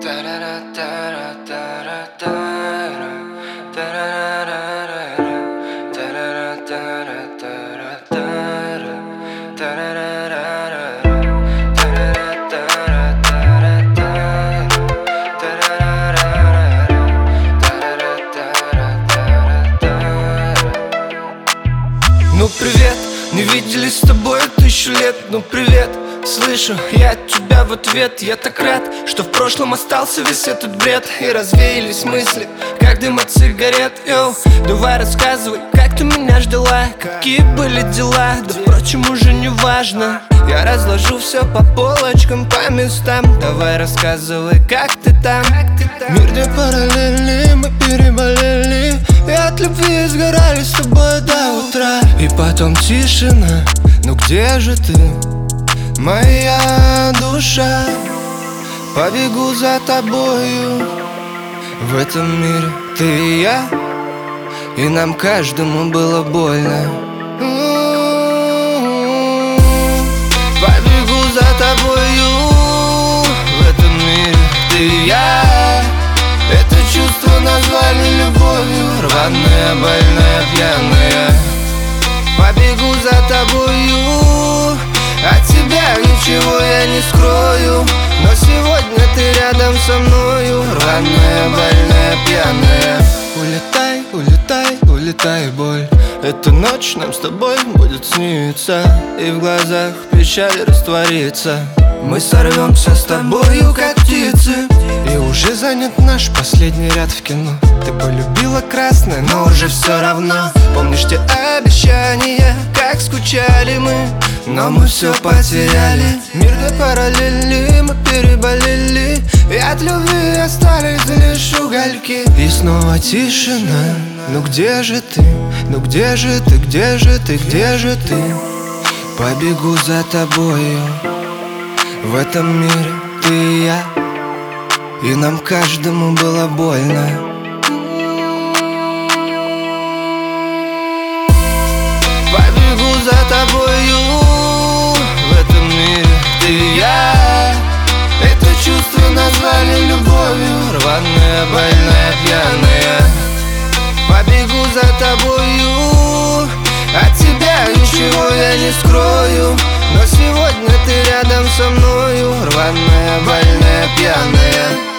Ну привет, не виделись с тобой 1000 лет. Ну привет, слышу я от тебя в ответ. Я так рад, что в прошлом остался весь этот бред. И развеялись мысли, как дым от сигарет. Йоу, давай рассказывай, как ты меня ждала, какие были дела. Да впрочем уже не важно, я разложу все по полочкам, по местам. Давай рассказывай, как ты там. Мир где параллельный, мы переболели и от любви сгорали с тобой до утра. И потом тишина, ну где же ты, моя душа? Побегу за тобою в этом мире, ты и я, и нам каждому было больно. Побегу за тобою в этом мире, ты и я. Это чувство назвали любовью, рваная, больная, пьяная. Побегу за тобою, от тебя ничего я не скрою. Но сегодня ты рядом со мною, рваная, больная, пьяная. Улетай, улетай, улетай, боль. Эта ночь нам с тобой будет сниться, и в глазах печаль растворится. Мы сорвемся с тобою, как птицы, и уже занят наш последний ряд в кино. Ты полюбила красное, но уже все равно. Помнишь те обещания, как скучали мы, но мы все потеряли. Мир где параллели, мы переболели, и от любви остались лишь угольки. И снова тишина, ну где же ты, ну где же ты, где же ты, где же ты? Побегу за тобою в этом мире, ты и я, и нам каждому было больно. Побегу за тобою в этом мире, ты и я. Это чувство назвали любовью, рваная, больная, пьяная. Побегу за тобою, от тебя ничего я не скрою. Но сегодня ты рядом со мною, рваная, больная, пьяная.